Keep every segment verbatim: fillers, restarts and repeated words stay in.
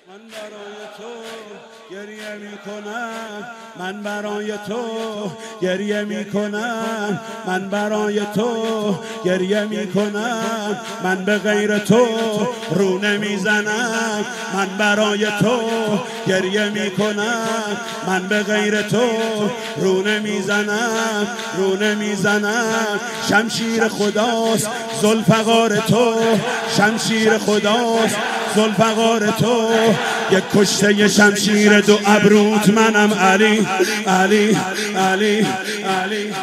من برای تو گریه میکنم، من برای تو گریه میکنم، من برای تو گریه میکنم، من به غیر تو رو نمیزنم، من برای تو گریه میکنم، من به غیر تو رو نمیزنم، رو نمیزنم. شمشیر خداست ذوالفقار تو، شمشیر خداست ذوالفقار تو، یک کشته شمشیر دو ابروت منم. علی علی علی علی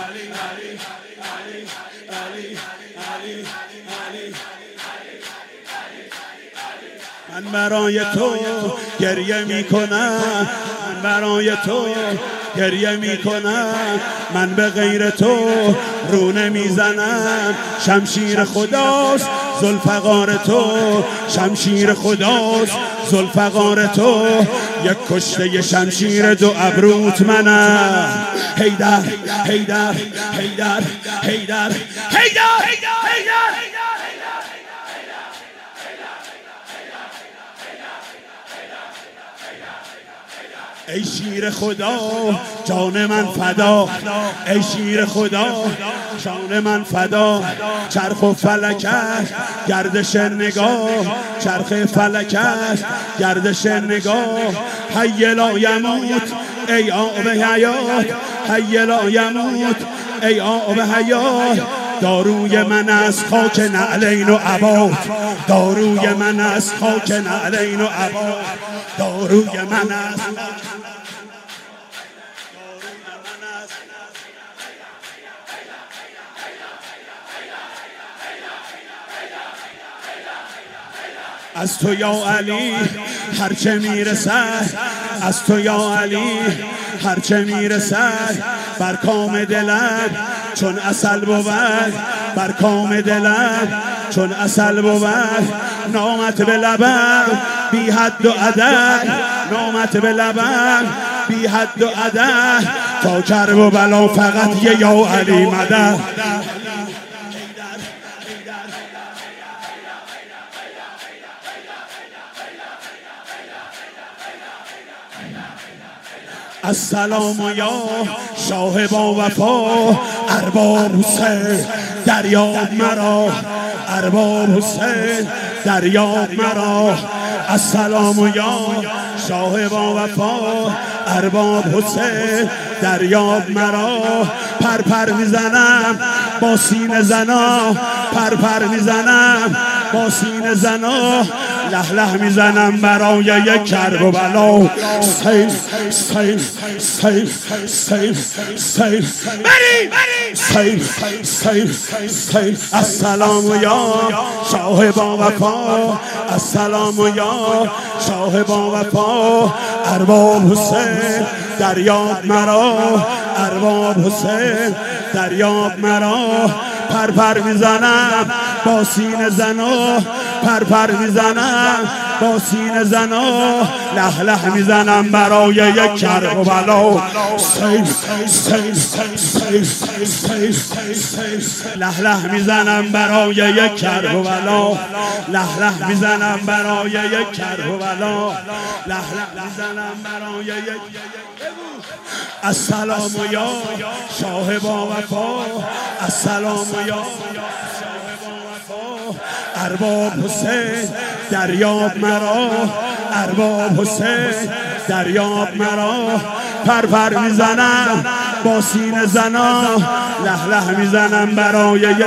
من برای تو گریه میکنم، من برای تو گریه میکنم، من به غیر تو رو نمیزنم. شمشیر خداست ذوالفقار تو، شمشیر خداست ذوالفقار تو، یک کشته شمشیر دو ابروت منم. حیدر حیدر حیدر حیدر حیدر ای شیر خدا جان من فدا، ای شیر خدا جان من فدا. چرخ و فلکت گردش نگاه، چرخ فلکت گردش نگاه. حی لا یموت ای آب حیات، حی لا یموت ای آب حیات. داروی من از خاک نعلین و عباد، داروی من از خاک نعلین و عباد، داروی من از از تو یا علی هرچه میرسد، از تو یا علی هرچه میرسد. بر کام دلم چون عسل بود، بر کام دلم چون عسل بود. نامت به لبم بی حد و عدد، نامت به لبم بی حد و عدد. تا کرب و بلا فقط یه یا علی مدد. السلام یا شاه با وفا، ارباب حسین دریاب مرا، ارباب حسین دریاب مرا. السلام یا شاه با وفا، ارباب حسین دریاب مرا. پر پر میزنم با سینه زنا، پر پر میزنم با سینه زنا. له له میزنم برای یک کرب و بلا. سیف سیف سیف سیف سیف بری سیف سیف سیف. السلام یا شاه با وفا، السلام یا شاه با وفا. ارباب حسین دریاب مرا، ارباب حسین دریاب مرا. پر پر میزنم با سینه زنا، پر پر میزنم با سینه زنا. له له میزنم برای یک کرب و بلا. سیف سیف سیف سیف سیف. له له میزنم برای یک کرب و بلا، له له میزنم برای یک کرب و بلا، له له میزنم برای یک. السلام یا شاه با وفا، السلام یا ارباب حسین دریاب مرا، ارباب حسین دریاب مرا. پر پر میزنم با سینه زنا، له له میزنم برای یک.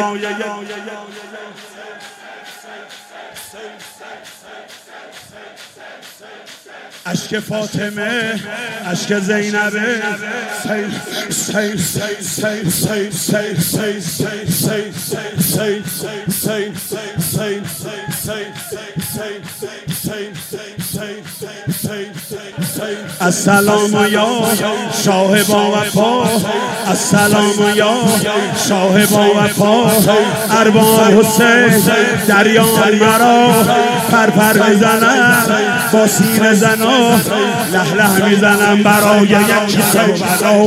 اشک فاطمه اشک زینبه. سیف سیف سیف سیف سیف سیف سیف سیف سیف سیف سیف سیف. السلام یا شاه با وفا، السلام یا شاه با وفا. ارباب حسین دریا مرا پرپر میزنم، با سینه زنا له له میزنم برای یک سوبرا.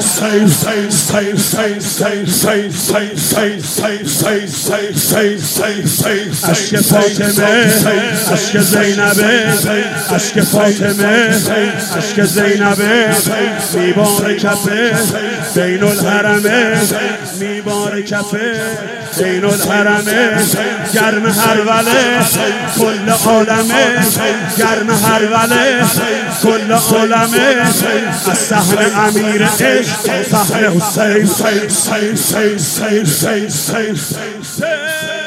اشک فاطمه، اشک زینبه، اشک فاطمه، اشک زینبه، میبار کفه بین الحرمه، میبار کفه بین الحرمه. گرم هروله کل عالمه، گرم هروله کل عالمه. از صحن امیر عشق تا صحن حسین.